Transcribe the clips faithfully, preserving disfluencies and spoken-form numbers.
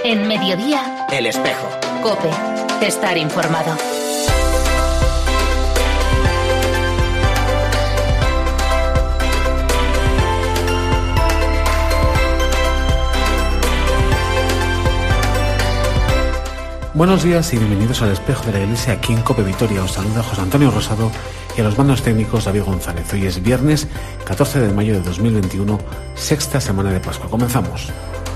En Mediodía, El Espejo. COPE. Estar informado. Buenos días y bienvenidos al Espejo de la Iglesia aquí en COPE Vitoria. Os saluda José Antonio Rosado y a los mandos técnicos David González. Hoy es viernes catorce de mayo de dos mil veintiuno, sexta semana de Pascua. Comenzamos.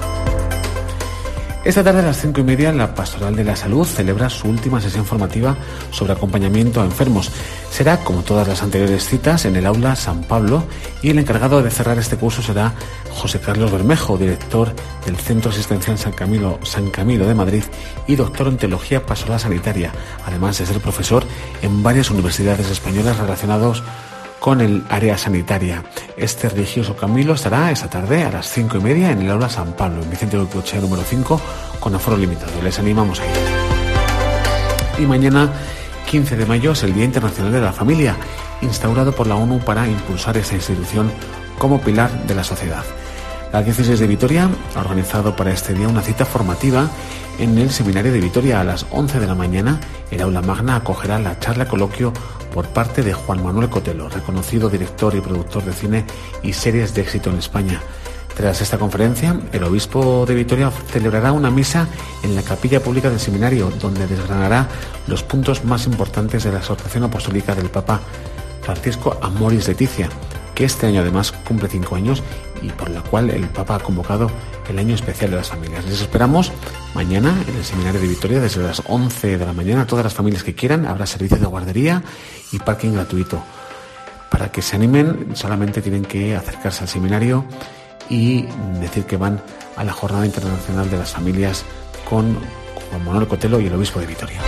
Esta tarde a las cinco y media la Pastoral de la Salud celebra su última sesión formativa sobre acompañamiento a enfermos. Será, como todas las anteriores citas, en el aula San Pablo, y el encargado de cerrar este curso será José Carlos Bermejo, director del Centro Asistencial San Camilo, San Camilo de Madrid y doctor en Teología Pastoral Sanitaria, además de ser profesor en varias universidades españolas relacionados con el área sanitaria. Este religioso Camilo estará esta tarde a las cinco y media en el aula San Pablo, en Vicente Urrutia número cinco, con aforo limitado. Les animamos a ir. Y mañana, quince de mayo, es el Día Internacional de la Familia, instaurado por la ONU para impulsar esta institución como pilar de la sociedad. La Diócesis de Vitoria ha organizado para este día una cita formativa en el Seminario de Vitoria a las once de la mañana. El aula magna acogerá la charla coloquio por parte de Juan Manuel Cotelo, reconocido director y productor de cine y series de éxito en España. Tras esta conferencia, el obispo de Vitoria celebrará una misa en la capilla pública del seminario, donde desgranará los puntos más importantes de la exhortación apostólica del Papa Francisco Amoris Laetitia, que este año además cumple cinco años y por la cual el Papa ha convocado el Año Especial de las Familias. Les esperamos mañana en el Seminario de Vitoria desde las once de la mañana. Todas las familias que quieran, habrá servicio de guardería y parking gratuito. Para que se animen, solamente tienen que acercarse al seminario y decir que van a la Jornada Internacional de las Familias con Juan Manuel Cotelo y el obispo de Vitoria.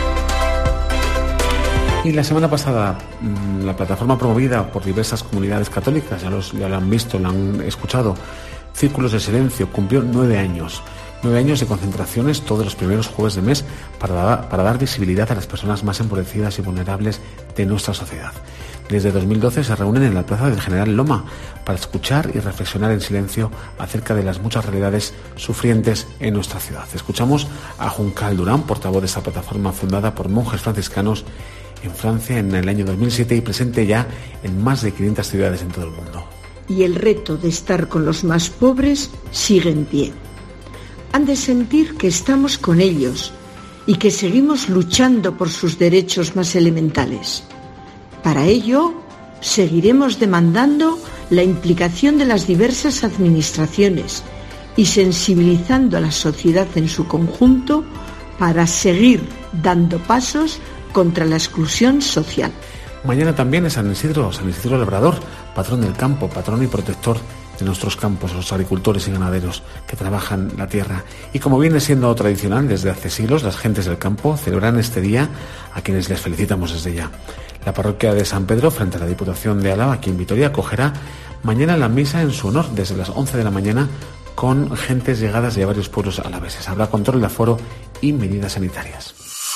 Y la semana pasada, la plataforma promovida por diversas comunidades católicas, ya, los, ya lo han visto, lo han escuchado, Círculos de Silencio, cumplió nueve años. Nueve años de concentraciones todos los primeros jueves de mes para, para dar visibilidad a las personas más empobrecidas y vulnerables de nuestra sociedad. Desde dos mil doce se reúnen en la Plaza del General Loma para escuchar y reflexionar en silencio acerca de las muchas realidades sufrientes en nuestra ciudad. Escuchamos a Juncal Durán, portavoz de esta plataforma fundada por monjes franciscanos en Francia en el año dos mil siete y presente ya en más de quinientas ciudades en todo el mundo. Y el reto de estar con los más pobres sigue en pie. Han de sentir que estamos con ellos y que seguimos luchando por sus derechos más elementales. Para ello, seguiremos demandando la implicación de las diversas administraciones y sensibilizando a la sociedad en su conjunto para seguir dando pasos contra la exclusión social. Mañana también es San Isidro, San Isidro Labrador, patrón del campo, patrón y protector de nuestros campos, los agricultores y ganaderos que trabajan la tierra. Y como viene siendo tradicional desde hace siglos, las gentes del campo celebran este día, a quienes les felicitamos desde ya. La parroquia de San Pedro, frente a la Diputación de Álava, aquí en Vitoria, acogerá mañana la misa en su honor desde las once de la mañana con gentes llegadas de varios pueblos alaveses. Habrá control de aforo y medidas sanitarias.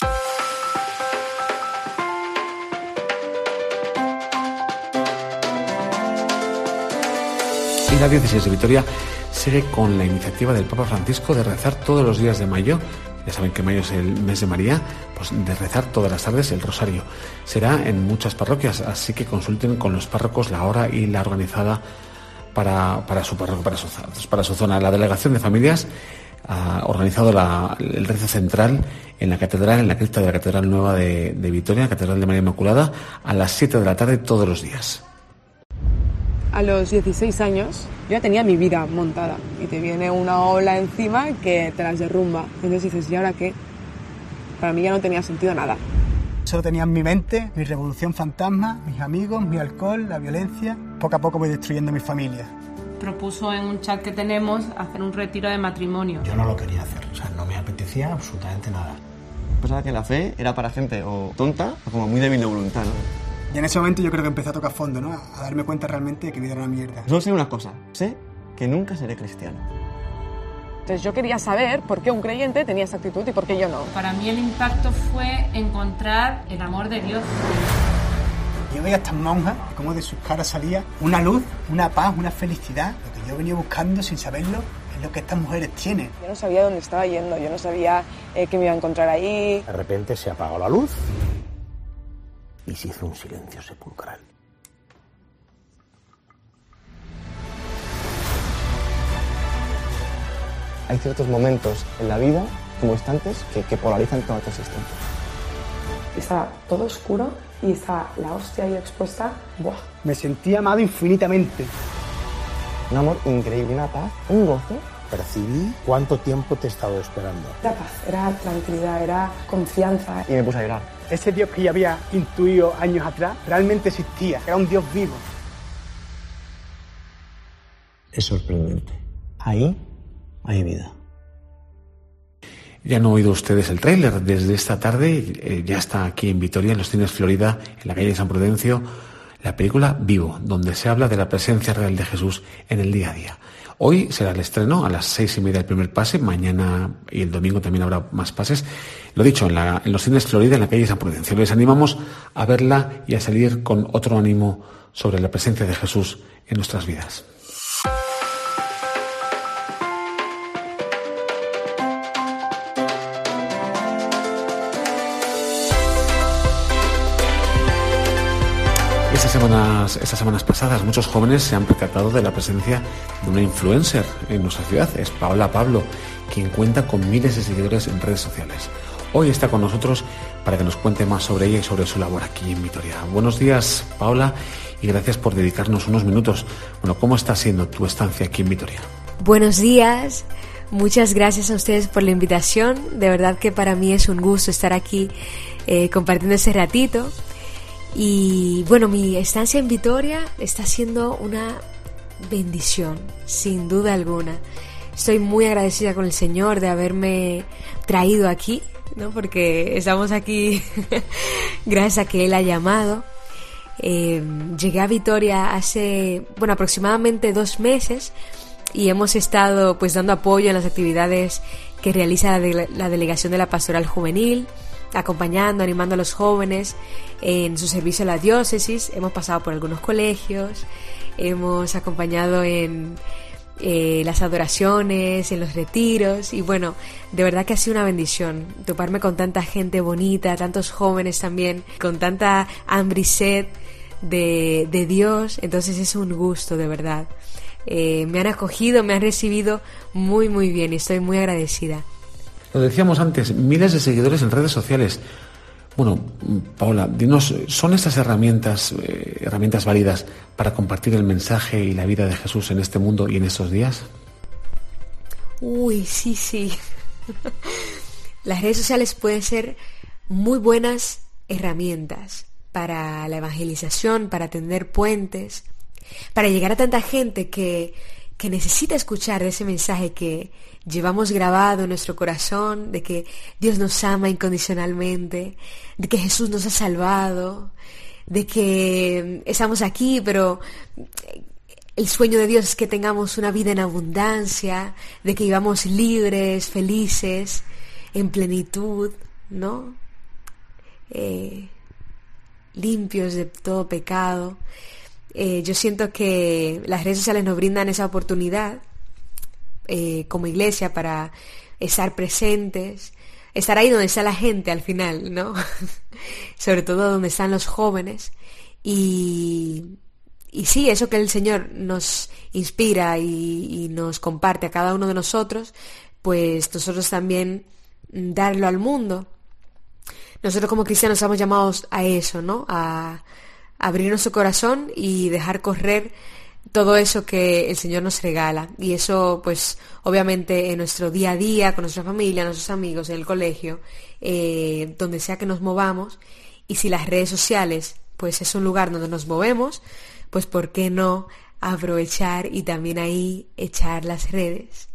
Y la Diócesis de Vitoria sigue con la iniciativa del Papa Francisco de rezar todos los días de mayo. Ya saben que mayo es el mes de María, pues de rezar todas las tardes el rosario. Será en muchas parroquias, así que consulten con los párrocos la hora y la organizada para, para su parroquia, para su, para su zona. La Delegación de Familias ha organizado la, el rezo central en la catedral, en la cripta de la Catedral Nueva de, de Vitoria, Catedral de María Inmaculada, a las siete de la tarde todos los días. A los dieciséis años yo ya tenía mi vida montada y te viene una ola encima que te las derrumba. Entonces dices, ¿y ahora qué? Para mí ya no tenía sentido nada. Solo tenía en mi mente mi revolución fantasma, mis amigos, mi alcohol, la violencia. Poco a poco voy destruyendo mi familia. Propuso en un chat que tenemos hacer un retiro de matrimonio. Yo no lo quería hacer, o sea, no me apetecía absolutamente nada. Pensaba que la fe era para gente o tonta o como muy débil de voluntad, ¿no? Y en ese momento yo creo que empecé a tocar fondo, ¿no? A darme cuenta realmente de que mi vida era una mierda. Solo sé una cosa, sé que nunca seré cristiano. Entonces yo quería saber por qué un creyente tenía esa actitud y por qué yo no. Para mí el impacto fue encontrar el amor de Dios. Yo veía a estas monjas, como de sus caras salía una luz, una paz, una felicidad, lo que yo venía buscando sin saberlo en lo que estas mujeres tienen. Yo no sabía dónde estaba yendo, yo no sabía eh, que me iba a encontrar ahí. De repente se apagó la luz y se hizo un silencio sepulcral. Hay ciertos momentos en la vida, como instantes, que, que polarizan toda tu existencia. Estaba todo oscuro y estaba la hostia ahí expuesta. ¡Buah! Me sentí amado infinitamente. Un amor increíble, una paz, un gozo. Percibí cuánto tiempo te he estado esperando. Era paz, era tranquilidad, era confianza. Y me puse a llorar. Ese Dios que ya había intuido años atrás realmente existía, era un Dios vivo. Es sorprendente. Ahí hay vida. Ya han oído ustedes el tráiler. Desde esta tarde eh, ya está aquí en Vitoria, en los cines Florida, en la calle de San Prudencio, la película Vivo, donde se habla de la presencia real de Jesús en el día a día. Hoy será el estreno a las seis y media el primer pase, mañana y el domingo también habrá más pases. Lo dicho, en, la, en los cines Florida, en la calle de San Prudencio. Les animamos a verla y a salir con otro ánimo sobre la presencia de Jesús en nuestras vidas. Estas semanas, estas semanas pasadas muchos jóvenes se han percatado de la presencia de una influencer en nuestra ciudad. Es Paola Pablo, quien cuenta con miles de seguidores en redes sociales. Hoy está con nosotros para que nos cuente más sobre ella y sobre su labor aquí en Vitoria. Buenos días, Paola, y gracias por dedicarnos unos minutos. Bueno, ¿cómo está siendo tu estancia aquí en Vitoria? Buenos días, muchas gracias a ustedes por la invitación. De verdad que para mí es un gusto estar aquí eh, compartiendo ese ratito. Y bueno, mi estancia en Vitoria está siendo una bendición, sin duda alguna. Estoy muy agradecida con el Señor de haberme traído aquí, ¿no? Porque estamos aquí gracias a que Él ha llamado. Eh, llegué a Vitoria hace, bueno, aproximadamente dos meses y hemos estado pues dando apoyo en las actividades que realiza la, de, la delegación de la Pastoral Juvenil, acompañando, animando a los jóvenes en su servicio a la diócesis. Hemos pasado por algunos colegios, hemos acompañado en eh, las adoraciones, en los retiros, y bueno, de verdad que ha sido una bendición toparme con tanta gente bonita, tantos jóvenes también, con tanta hambre y sed de, de Dios. Entonces es un gusto, de verdad. Eh, me han acogido, me han recibido muy muy bien y estoy muy agradecida. Lo decíamos antes, miles de seguidores en redes sociales. Bueno, Paola, dinos, ¿son estas herramientas, eh, herramientas válidas para compartir el mensaje y la vida de Jesús en este mundo y en estos días? Uy, sí, sí. Las redes sociales pueden ser muy buenas herramientas para la evangelización, para tender puentes, para llegar a tanta gente que, que necesita escuchar ese mensaje que llevamos grabado en nuestro corazón, de que Dios nos ama incondicionalmente, de que Jesús nos ha salvado, de que estamos aquí, pero el sueño de Dios es que tengamos una vida en abundancia, de que vivamos libres, felices, en plenitud, ¿no? Eh, limpios de todo pecado. Eh, yo siento que las redes sociales nos brindan esa oportunidad eh, como iglesia para estar presentes, estar ahí donde está la gente al final, ¿no? Sobre todo donde están los jóvenes. Y, y sí, eso que el Señor nos inspira y, y nos comparte a cada uno de nosotros, pues nosotros también darlo al mundo. Nosotros como cristianos estamos llamados a eso, ¿no? A abrir nuestro corazón y dejar correr todo eso que el Señor nos regala. Y eso, pues, obviamente en nuestro día a día, con nuestra familia, nuestros amigos, en el colegio, eh, donde sea que nos movamos. Y si las redes sociales, pues, es un lugar donde nos movemos, pues, ¿por qué no aprovechar y también ahí echar las redes?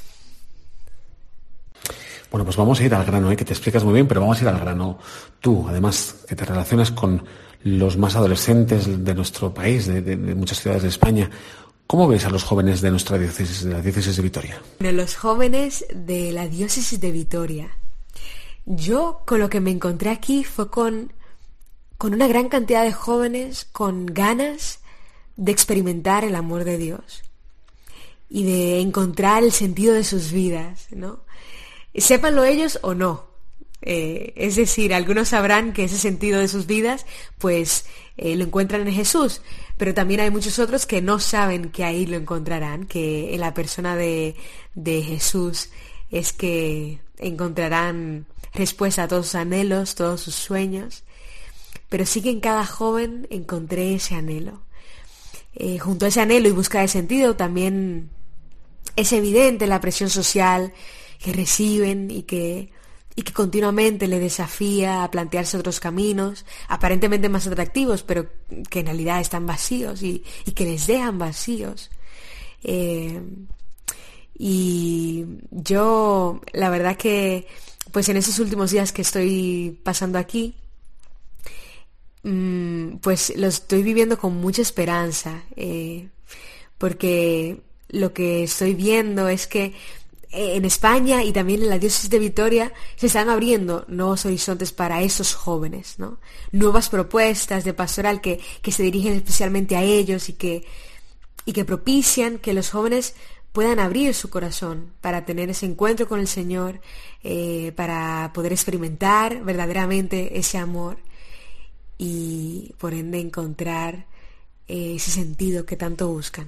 Bueno, pues vamos a ir al grano, ¿eh? Que te explicas muy bien, pero vamos a ir al grano. Tú, además, que te relacionas con los más adolescentes de nuestro país, de, de, de muchas ciudades de España. ¿Cómo ves a los jóvenes de nuestra diócesis, de la diócesis de Vitoria? Bueno, los jóvenes de la diócesis de Vitoria. Yo con lo que me encontré aquí fue con, con una gran cantidad de jóvenes con ganas de experimentar el amor de Dios. y de encontrar el sentido de sus vidas, ¿no? Sépanlo ellos o no. Eh, es decir, algunos sabrán que ese sentido de sus vidas, pues, eh, lo encuentran en Jesús, pero también hay muchos otros que no saben que ahí lo encontrarán, que en la persona de, de Jesús es que encontrarán respuesta a todos sus anhelos, todos sus sueños, pero sí que en cada joven encontré ese anhelo. Eh, junto a ese anhelo y búsqueda de sentido también es evidente la presión social que reciben y que, y que continuamente le desafía a plantearse otros caminos, aparentemente más atractivos, pero que en realidad están vacíos y, y que les dejan vacíos. Eh, y yo, la verdad que, pues en esos últimos días que estoy pasando aquí, pues lo estoy viviendo con mucha esperanza, eh, porque lo que estoy viendo es que en España y también en la diócesis de Vitoria se están abriendo nuevos horizontes para esos jóvenes, ¿no? Nuevas propuestas de pastoral que, que se dirigen especialmente a ellos y que, y que propician que los jóvenes puedan abrir su corazón para tener ese encuentro con el Señor, eh, para poder experimentar verdaderamente ese amor y por ende encontrar eh, ese sentido que tanto buscan.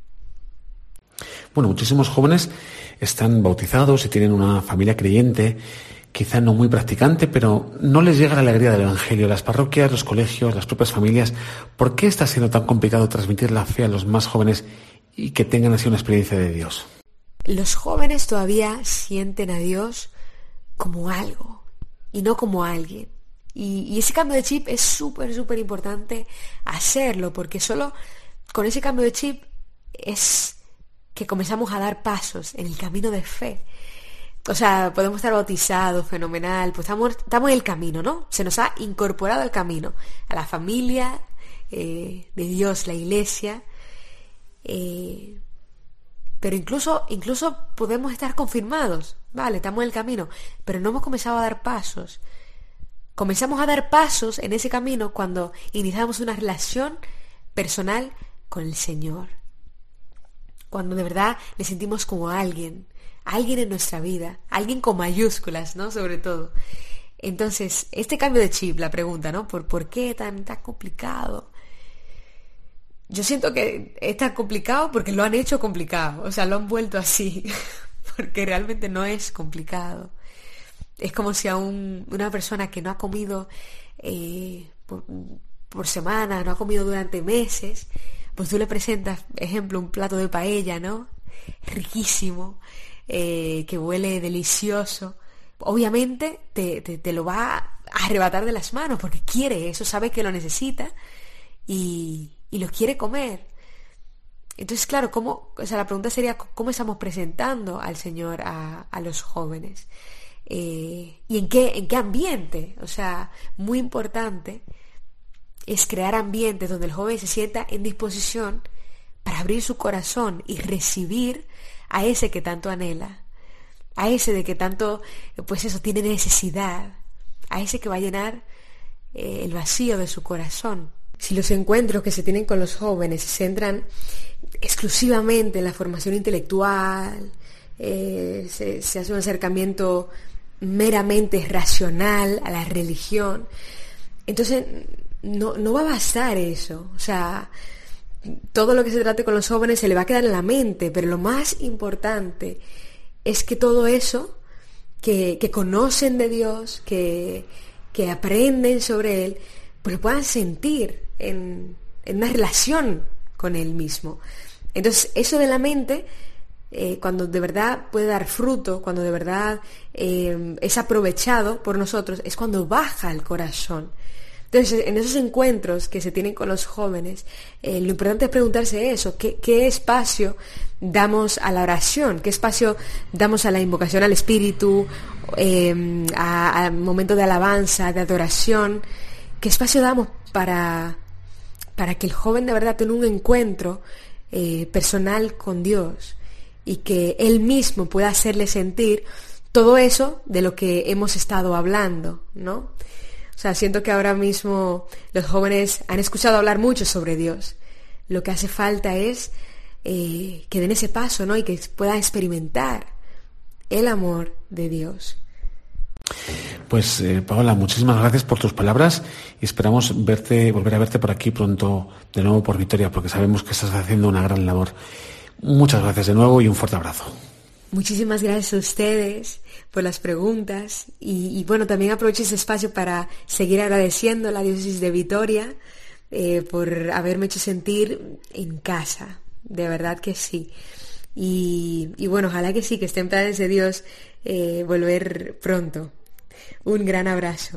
Bueno, muchísimos jóvenes están bautizados y tienen una familia creyente, quizá no muy practicante, pero no les llega la alegría del Evangelio. Las parroquias, los colegios, las propias familias, ¿por qué está siendo tan complicado transmitir la fe a los más jóvenes y que tengan así una experiencia de Dios? Los jóvenes todavía sienten a Dios como algo y no como alguien. Y, y ese cambio de chip es súper, súper importante hacerlo, porque solo con ese cambio de chip es que comenzamos a dar pasos en el camino de fe. O sea, podemos estar bautizados, fenomenal, pues estamos, estamos en el camino, ¿no? Se nos ha incorporado al camino, a la familia eh, de Dios, la iglesia. Eh, pero incluso, incluso podemos estar confirmados, vale, estamos en el camino, pero no hemos comenzado a dar pasos. Comenzamos a dar pasos en ese camino cuando iniciamos una relación personal con el Señor. Cuando de verdad le sentimos como alguien, alguien en nuestra vida, alguien con mayúsculas, ¿no? Sobre todo. Entonces, este cambio de chip, la pregunta, ¿no? ¿Por, por qué tan, tan complicado? Yo siento que es tan complicado porque lo han hecho complicado, o sea, lo han vuelto así, porque realmente no es complicado. Es como si a un, una persona que no ha comido eh, por, por semana, no ha comido durante meses, pues tú le presentas, ejemplo, un plato de paella, ¿no? Riquísimo, eh, que huele delicioso. Obviamente te, te, te lo va a arrebatar de las manos porque quiere eso, sabe que lo necesita y, y lo quiere comer. Entonces, claro, ¿cómo? O sea, la pregunta sería, ¿cómo estamos presentando al Señor a, a los jóvenes? Eh, ¿Y en qué, en qué ambiente? O sea, muy importante es crear ambientes donde el joven se sienta en disposición para abrir su corazón y recibir a ese que tanto anhela, a ese de que tanto, pues eso, tiene necesidad, a ese que va a llenar eh, el vacío de su corazón. Si los encuentros que se tienen con los jóvenes se centran exclusivamente en la formación intelectual, eh, se, se hace un acercamiento meramente racional a la religión, entonces no, no va a bastar eso. O sea, todo lo que se trate con los jóvenes se le va a quedar en la mente, pero lo más importante es que todo eso que, que conocen de Dios, que, que aprenden sobre Él, pues lo puedan sentir en, en una relación con Él mismo. Entonces, eso de la mente, eh, cuando de verdad puede dar fruto, cuando de verdad eh, es aprovechado por nosotros, es cuando baja al corazón. Entonces, en esos encuentros que se tienen con los jóvenes, eh, lo importante es preguntarse eso, ¿qué, qué espacio damos a la oración? ¿Qué espacio damos a la invocación al Espíritu, eh, a, a momento de alabanza, de adoración? ¿Qué espacio damos para, para que el joven de verdad tenga un encuentro eh, personal con Dios y que Él mismo pueda hacerle sentir todo eso de lo que hemos estado hablando, ¿no? O sea, siento que ahora mismo los jóvenes han escuchado hablar mucho sobre Dios. Lo que hace falta es eh, que den ese paso, ¿no? Y que puedan experimentar el amor de Dios. Pues eh, Paola, muchísimas gracias por tus palabras y esperamos verte, volver a verte por aquí pronto de nuevo por Vitoria, porque sabemos que estás haciendo una gran labor. Muchas gracias de nuevo y un fuerte abrazo. Muchísimas gracias a ustedes por las preguntas y, y bueno, también aprovecho ese espacio para seguir agradeciendo a la Diócesis de Vitoria eh, por haberme hecho sentir en casa, de verdad que sí. Y, y bueno, ojalá que sí, que esté en planes de Dios eh, volver pronto. Un gran abrazo.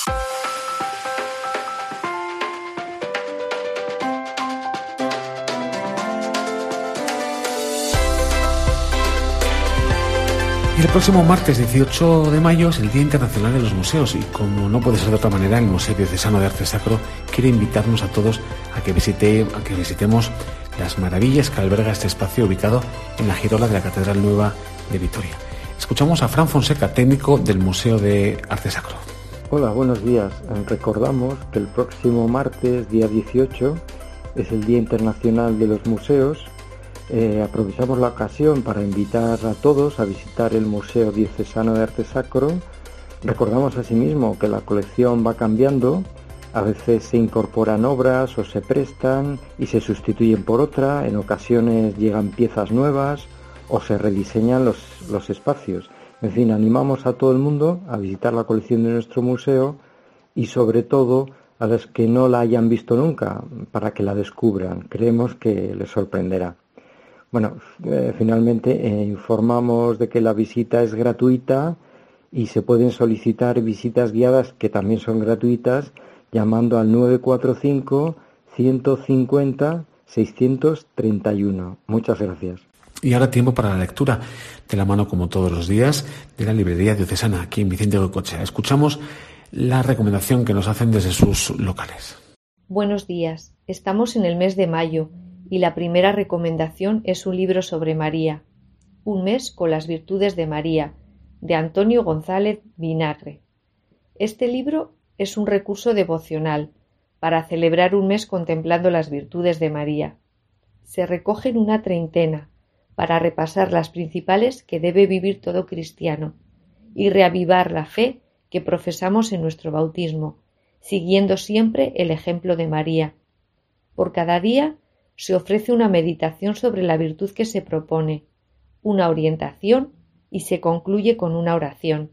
Y el próximo martes dieciocho de mayo es el Día Internacional de los Museos y como no puede ser de otra manera, el Museo Diocesano de Arte Sacro quiere invitarnos a todos a que, visite, a que visitemos las maravillas que alberga este espacio ubicado en la girola de la Catedral Nueva de Vitoria. Escuchamos a Fran Fonseca, técnico del Museo de Arte Sacro. Hola, buenos días. Recordamos que el próximo martes, día dieciocho, es el Día Internacional de los Museos. Eh, aprovechamos la ocasión para invitar a todos a visitar el Museo Diocesano de Arte Sacro. Recordamos asimismo que la colección va cambiando, a veces se incorporan obras o se prestan y se sustituyen por otra, en ocasiones llegan piezas nuevas o se rediseñan los, los espacios. En fin, animamos a todo el mundo a visitar la colección de nuestro museo y sobre todo a los que no la hayan visto nunca, para que la descubran. Creemos que les sorprenderá. Bueno, eh, finalmente eh, informamos de que la visita es gratuita y se pueden solicitar visitas guiadas que también son gratuitas llamando al nueve cuatro cinco, ciento cincuenta, seiscientos treinta y uno. Muchas gracias. Y ahora tiempo para la lectura, de la mano como todos los días, de la Librería Diocesana aquí en Vicente Goicoechea. Escuchamos la recomendación que nos hacen desde sus locales. Buenos días, estamos en el mes de mayo y la primera recomendación es un libro sobre María, Un mes con las virtudes de María, de Antonio González Vinagre. Este libro es un recurso devocional para celebrar un mes contemplando las virtudes de María. Se recogen una treintena para repasar las principales que debe vivir todo cristiano y reavivar la fe que profesamos en nuestro bautismo, siguiendo siempre el ejemplo de María. Por cada día se ofrece una meditación sobre la virtud que se propone, una orientación y se concluye con una oración.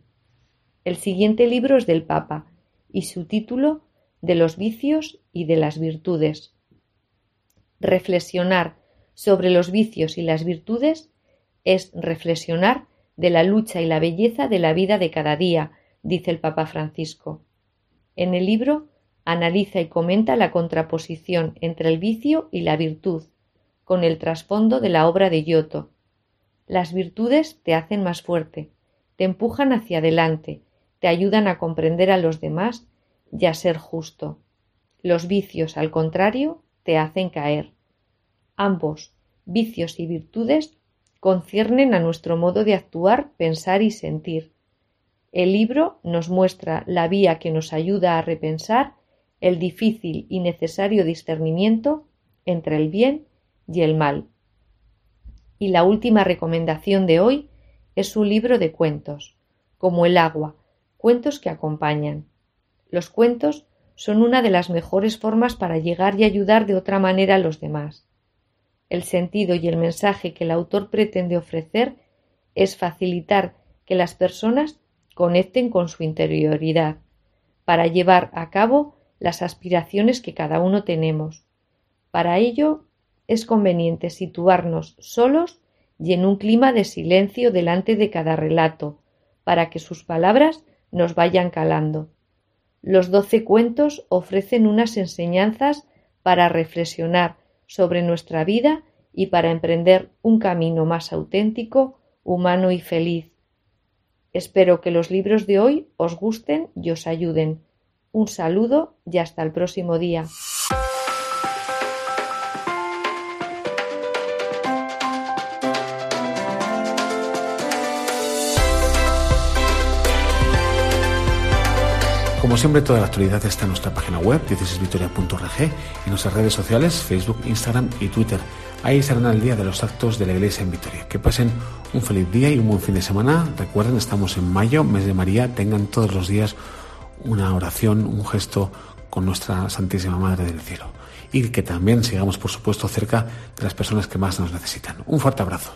El siguiente libro es del Papa y su título de los vicios y de las virtudes. Reflexionar sobre los vicios y las virtudes es reflexionar de la lucha y la belleza de la vida de cada día, dice el Papa Francisco. En el libro analiza y comenta la contraposición entre el vicio y la virtud, con el trasfondo de la obra de Giotto. Las virtudes te hacen más fuerte, te empujan hacia adelante, te ayudan a comprender a los demás y a ser justo. Los vicios, al contrario, te hacen caer. Ambos, vicios y virtudes, conciernen a nuestro modo de actuar, pensar y sentir. El libro nos muestra la vía que nos ayuda a repensar el difícil y necesario discernimiento entre el bien y el mal. Y la última recomendación de hoy es un libro de cuentos, como el agua, cuentos que acompañan. Los cuentos son una de las mejores formas para llegar y ayudar de otra manera a los demás. El sentido y el mensaje que el autor pretende ofrecer es facilitar que las personas conecten con su interioridad, para llevar a cabo las aspiraciones que cada uno tenemos. Para ello es conveniente situarnos solos y en un clima de silencio delante de cada relato, para que sus palabras nos vayan calando. Los doce cuentos ofrecen unas enseñanzas para reflexionar sobre nuestra vida y para emprender un camino más auténtico, humano y feliz. Espero que los libros de hoy os gusten y os ayuden. Un saludo y hasta el próximo día. Como siempre, toda la actualidad está en nuestra página web, dieciocho vitoria punto org, y en nuestras redes sociales, Facebook, Instagram y Twitter. Ahí serán al día de los actos de la Iglesia en Vitoria. Que pasen un feliz día y un buen fin de semana. Recuerden, estamos en mayo, mes de María. Tengan todos los días una oración, un gesto con nuestra Santísima Madre del Cielo. Y que también sigamos, por supuesto, cerca de las personas que más nos necesitan. Un fuerte abrazo.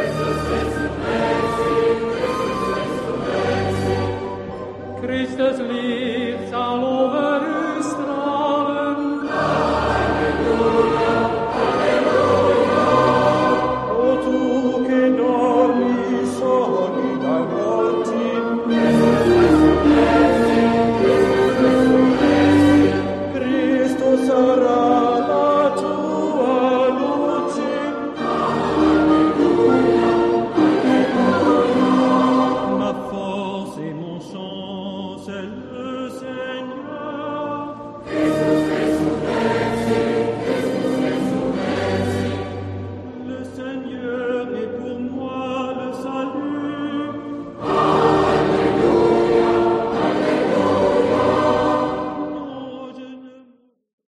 Christus